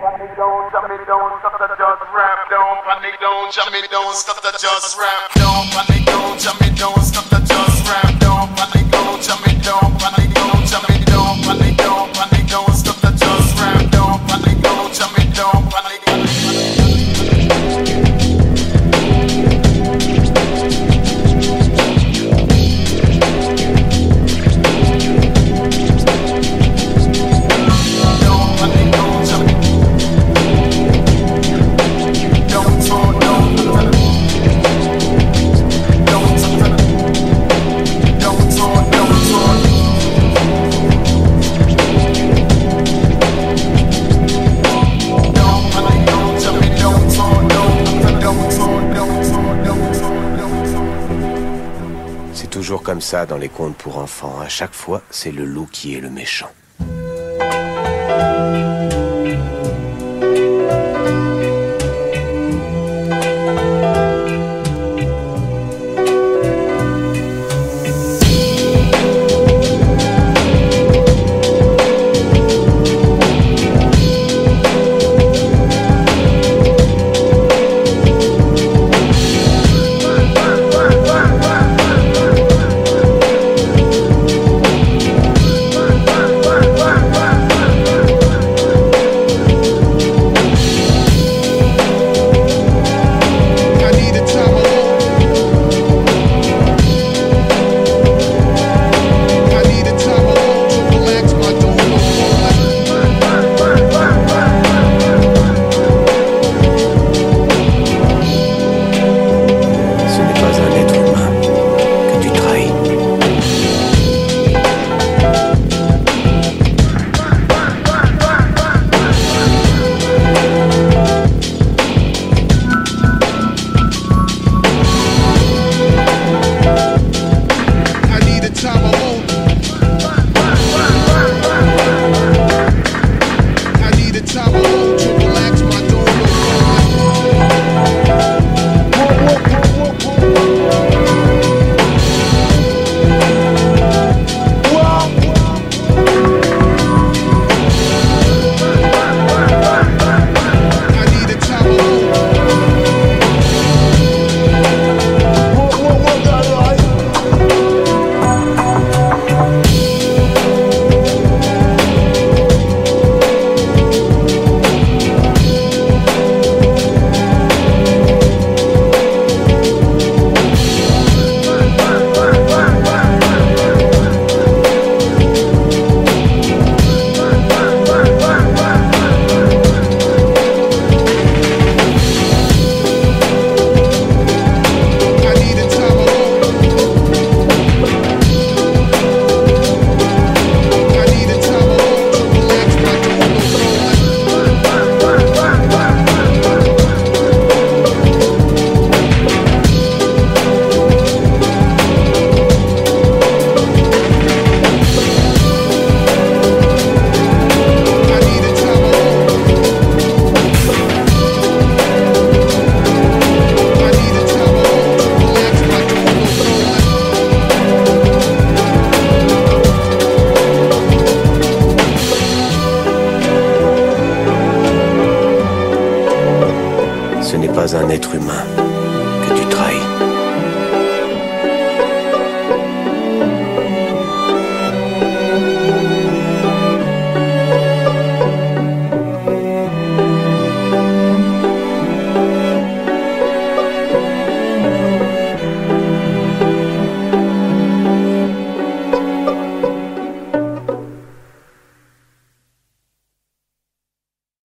don't, jam me don't, stop the just rap. Don't panic, don't, jam me don't, stop the just rap. Don't panic, don't, jam me don't, stop the just rap. Don't panic, don't, jam me don't, panic, don't, jam me don't, panic, don't, stop the just rap. Don't panic, don't, jam me don't, panic. Toujours comme ça dans les contes pour enfants. À chaque fois, c'est le loup qui est le méchant. Ce n'est pas un être humain.